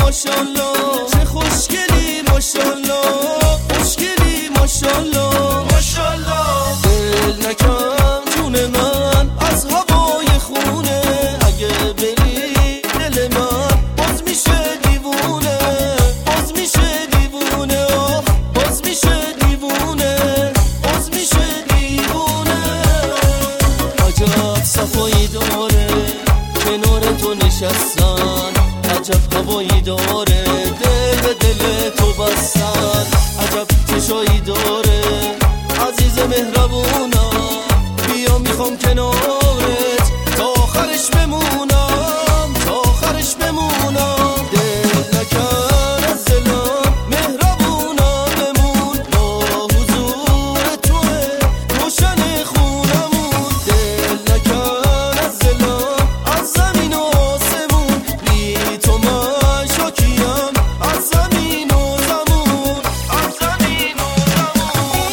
ماشالله چه خوشگلی ماشالله خوشگلی ماشالله ماشالله دل نکن جون من از هوای خونه اگه بری دل من باز میشه دیوونه باز میشه دیوونه باز میشه دیوونه باز میشه دیوونه عجب صفایی داره کنار تو نشستن عجب هوایی داره دل به دل تو بستن عجب چشایی داره عزیز مهربونا بیا میخوام کنارت تا آخرش بمونم تا آخرش بمونم دل نکن از دلم مهربونا بمون با حضور توه روشن خونمون دل نکن از دلم از زمین و آسمون بی تو من شاکیم از زمین و زمون از زمین و زمون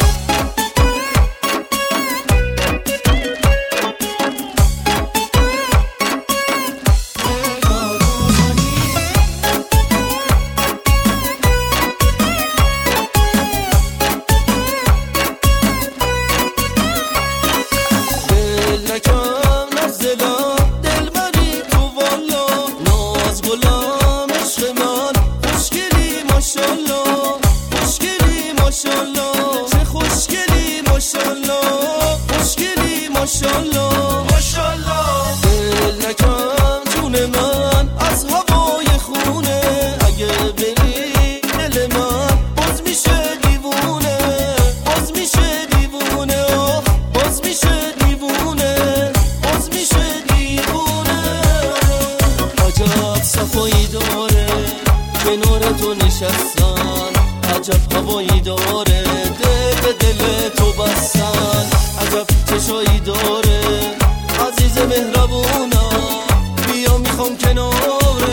دل نکن از دلم دل بری تو والا ناز گلم عشق من خوشگلی ماشالله خوشگلی ماشالله چه خوشگلی ماشالله خوشگلی ماشالله ماشالله دل نکن جون من از هوای خونه اگه بری دل من باز میشه دیوونه باز میشه دیوونه باز میشه دیوونه باز میشه دیوونه عجب صفایی داره کنار تو نشستن عجب هوایی داره دل به دل تو بستن عجب چشایی داره عزیز مهربونا بیا میخوام کنار